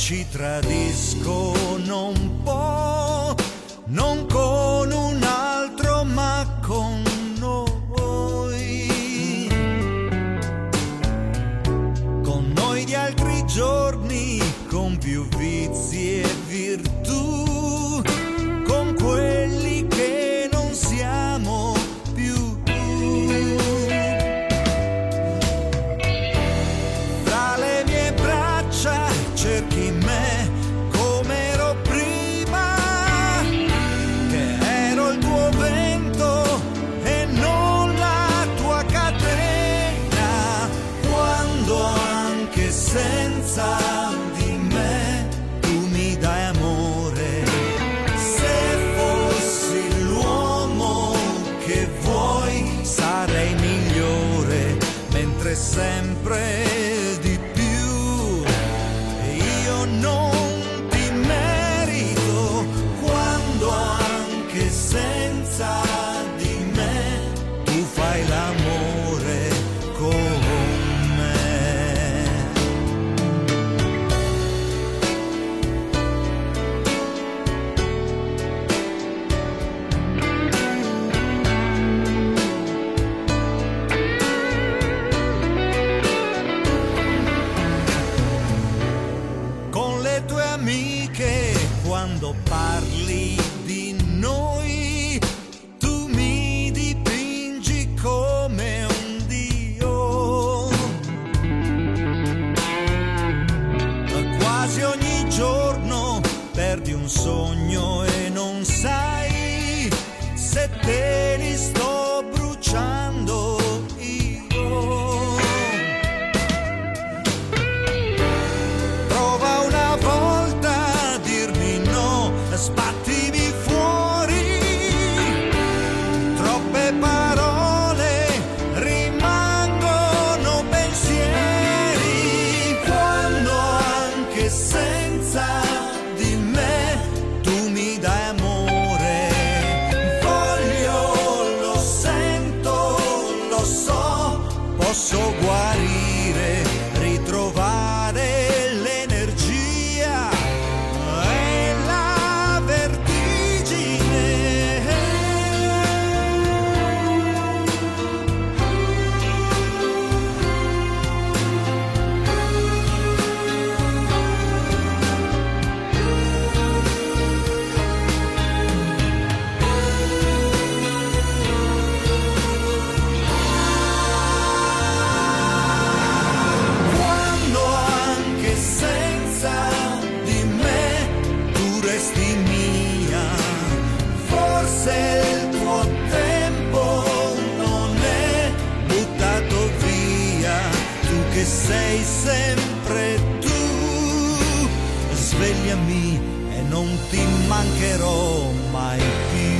ci tradiscono un po', non con un altro ma con noi. Con noi di altri giorni, con più vizi e virtù, con quelli che non siamo più. Fra le mie braccia cerchi me come ero prima, che ero il tuo vento e non la tua catena, quando anche senza di me tu mi dai amore. Se fossi l'uomo che vuoi sarei migliore, mentre sempre di più io non ti merito, quando anche senza di me tu fai l'amore con me. Con le tue amiche quando parli di noi tu mi dipingi come un dio. Quasi ogni giorno perdi un sogno e non sai se te li sto bruciando io. Prova una volta a dirmi no, sbattimi fuori. Troppe parole rimangono pensieri, quando anche senza di me tu mi dai amore. Voglio, lo sento, lo so, posso guarire, ritrovare l'energia e la vertigine. Quando anche senza di me tu resti mia, forse il tuo tempo non è buttato via, tu che sei sempre tu. Svegliami e non ti mancherò mai più.